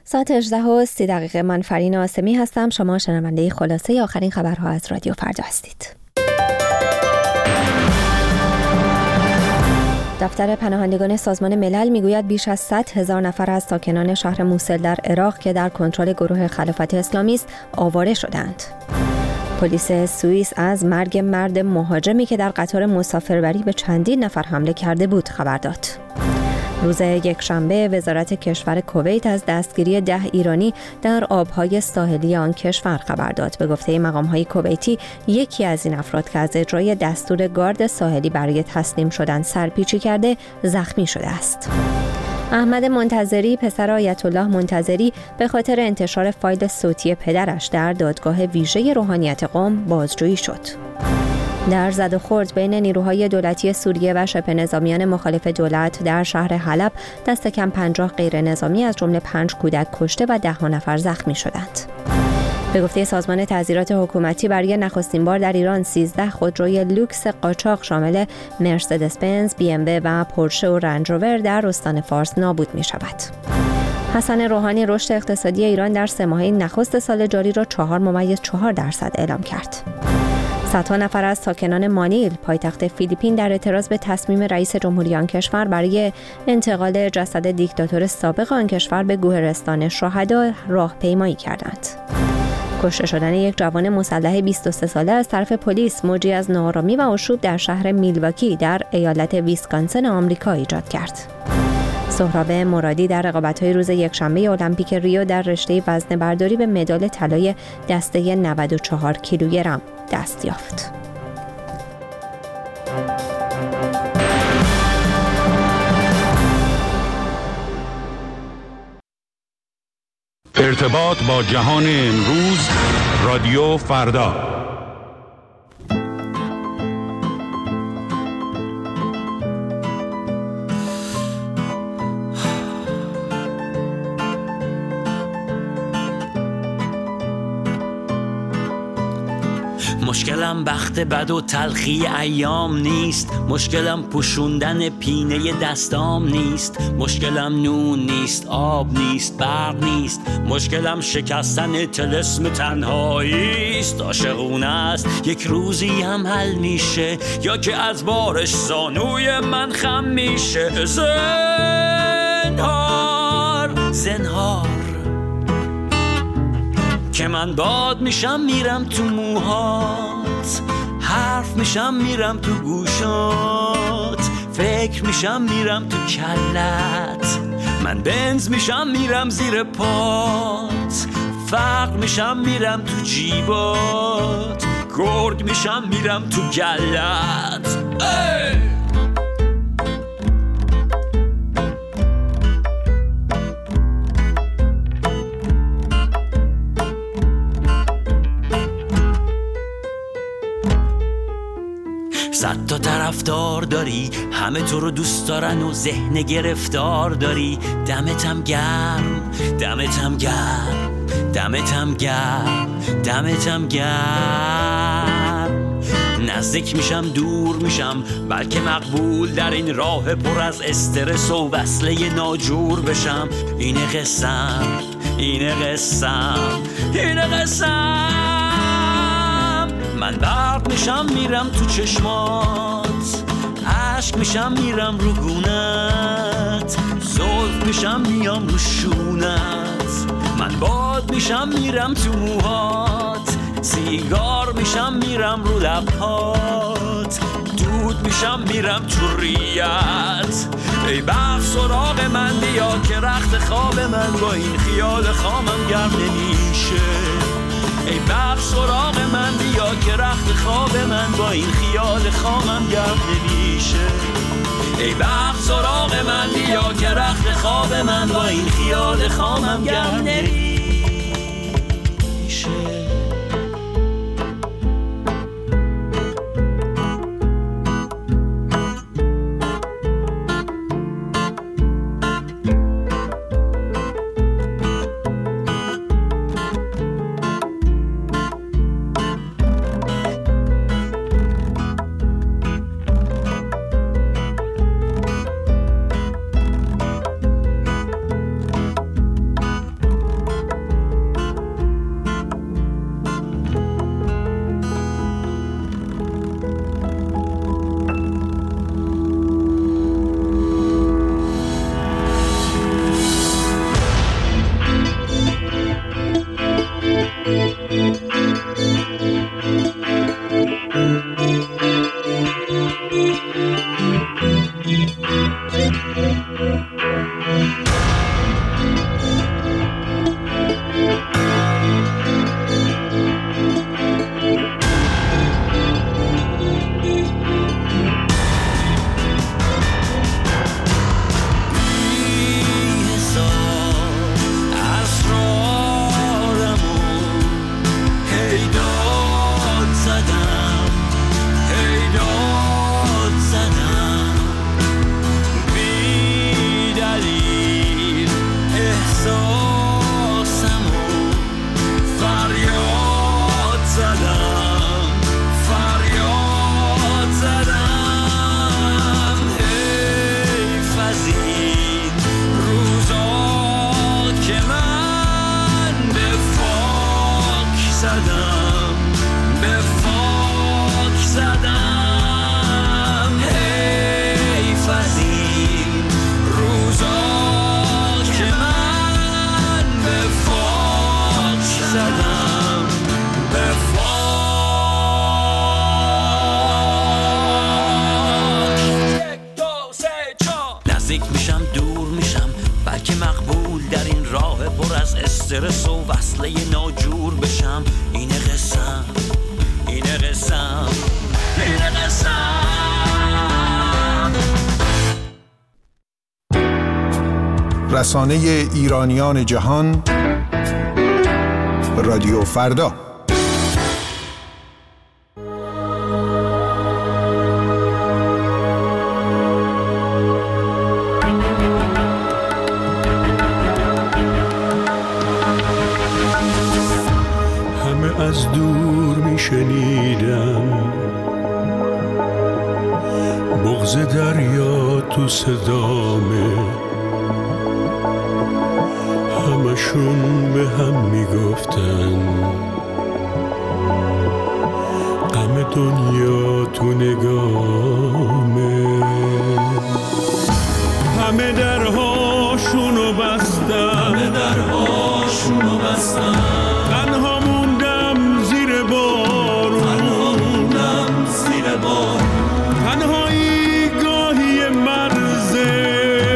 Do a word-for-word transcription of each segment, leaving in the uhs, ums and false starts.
ساعت هجده و سی دقیقه. من فرین آسمی هستم. شما شنونده خلاصه آخرین خبرها از رادیو فردا هستید. دفتر پناهندگان سازمان ملل میگوید بیش از صد هزار نفر از ساکنان شهر موسل در عراق که در کنترل گروه خلافت اسلامی است آواره شدند. پلیس سوئیس از مرگ مرد مهاجمی که در قطار مسافربری به چندین نفر حمله کرده بود خبر داد. روز یکشنبه وزارت کشور کویت از دستگیری ده ایرانی در آبهای ساحلی آن کشور خبر داد. به گفته مقام‌های کویتی یکی از این افراد که از اجرای دستور گارد ساحلی برای تسلیم شدن سرپیچی کرده زخمی شده است. احمد منتظری پسر آیت الله منتظری به خاطر انتشار فایل صوتی پدرش در دادگاه ویژه روحانیت قم بازجویی شد. در زد و خورد بین نیروهای دولتی سوریه و شبه نظامیان مخالف دولت در شهر حلب دست کم پنجاه غیر نظامی از جمله پنج کودک کشته و ده نفر زخمی شدند. به گفته سازمان تعزیرات حکومتی برای نخستین بار در ایران سیزده خودروی لوکس قاچاق شامل مرسدس بنز، بی ام دبلیو و پورشه و رنج روور در استان فارس نابود می شود. حسن روحانی رشد اقتصادی ایران در سه ماهه نخست سال جاری را چهار ممیز چهار درصد اعلام کرد. صدها نفر از ساکنان مانیل پایتخت فیلیپین در اعتراض به تصمیم رئیس جمهوری آن کشور برای انتقال جسد دیکتاتور سابق آن کشور به گوهرستان شهدا راهپیمایی کردند. کشته شدن یک جوان مسلح بیست و سه ساله از طرف پلیس موجی از ناآرامی و آشوب در شهر میلواکی در ایالت ویسکانسن آمریکا ایجاد کرد. سهراب مرادی در رقابت‌های روز یکشنبه المپیک ریو در رشته وزنه برداری به مدال طلای دسته نود و چهار کیلوگرم دست یافت. ارتباط با جهان امروز، رادیو فردا. مشکلم بخت بد و تلخی ایام نیست، مشکلم پوشوندن پینه دستام نیست، مشکلم نون نیست، آب نیست، برق نیست، مشکلم شکستن طلسم تنهایی است. عاشقونه است یک روزی هم حل میشه، یا که از بارش زانوی من خم میشه. زنهار زنهار که من باد میشم میرم تو موهات، حرف میشم میرم تو گوشات، فکر میشم میرم تو کلت، من بنز میشم میرم زیر پات، فقر میشم میرم تو جیبات، گرگ میشم میرم تو گلت. ای! صد تا طرفدار داری، همه تو رو دوست دارن و ذهن گرفتار داری. دمتم گرم، دمتم گرم، دمتم گرم، دمتم گرم. نزدیک میشم دور میشم، بلکه مقبول در این راه پر از استرس و وصله ناجور بشم. اینه قسم، اینه قسم، اینه قسم. من برق میشم میرم تو چشمات، عشق میشم میرم رو گونت، زلف میشم میام رو شونت، من باد میشم میرم تو موهات، سیگار میشم میرم رو لبهات، دود میشم میرم تو ریت. ای بخت سراغ من بیا که رخت خواب من با این خیال خامم گرم نمیشه. ای بخت سراغ من بیا که رخت خواب من با این خیال خامم گرم نمیشه. ای بخت سراغ من بیا که رخت خواب من با این خیال خامم گرم نمیشه. استرس و وصله ناجور بشم. اینه قسم، اینه قسم، اینه قسم. رسانه ایرانیان جهان، رادیو فردا. همه از دور می شنیدم بغض دریا تو صدامه، همشون به هم میگفتن غم دنیا تو نگامه. همه درهاشونو بستن، همه درهاشونو بستن، تنها موندم زیر بارون، تنها موندم زیر بارون. تنهایی گاهی مرزه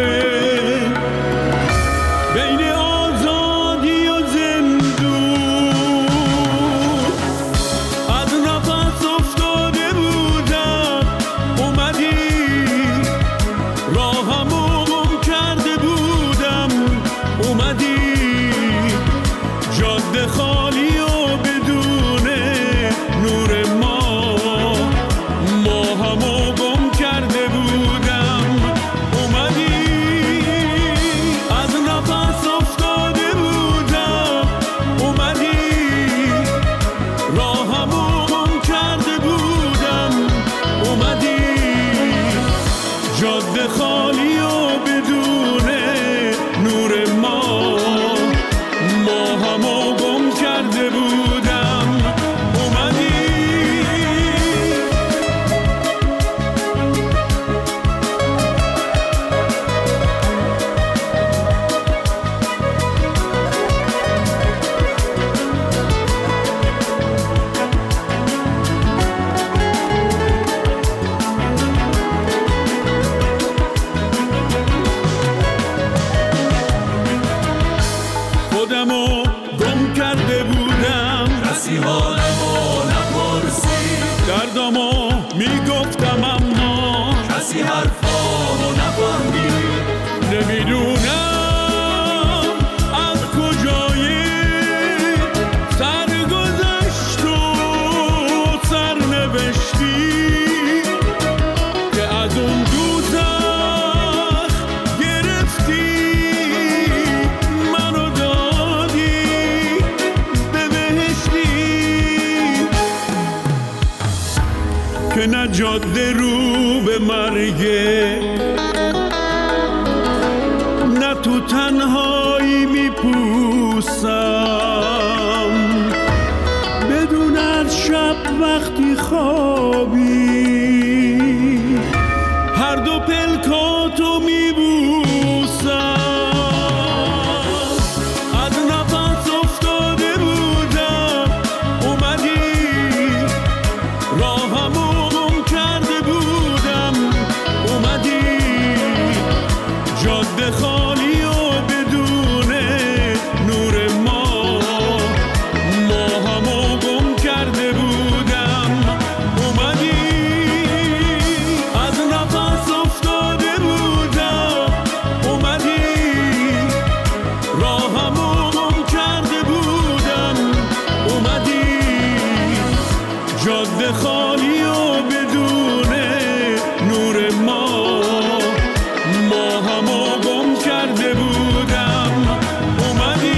جاده رو به مرگه، نه تو تنهایی میپوسم، بدون از شب وقتی خوابی هر دو پلکاتو میبوسم. از نفس افتاده بودم اومدی راهمو خالی و بدون نور ما، ما همو گم کرده بودم اومدی. از نفس افتاده بودم اومدی راهمو گم کرده بودم اومدی. جاده خالی و بدون نور ما، ما همو گم کرده بودم اومدی.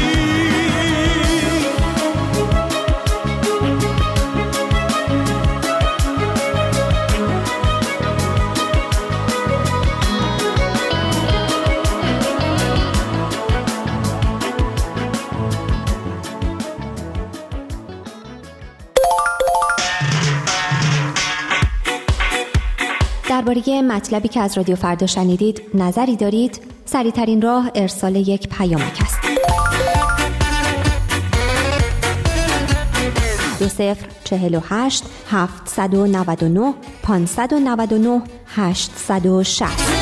درباره مطلبی که از رادیو فردا شنیدید نظری دارید؟ سریع‌ترین راه ارسال یک پیامک است. دو صفر چهل و هشت هفتصد و نود و نه پانصد و نود و نه هشتصد و شصت.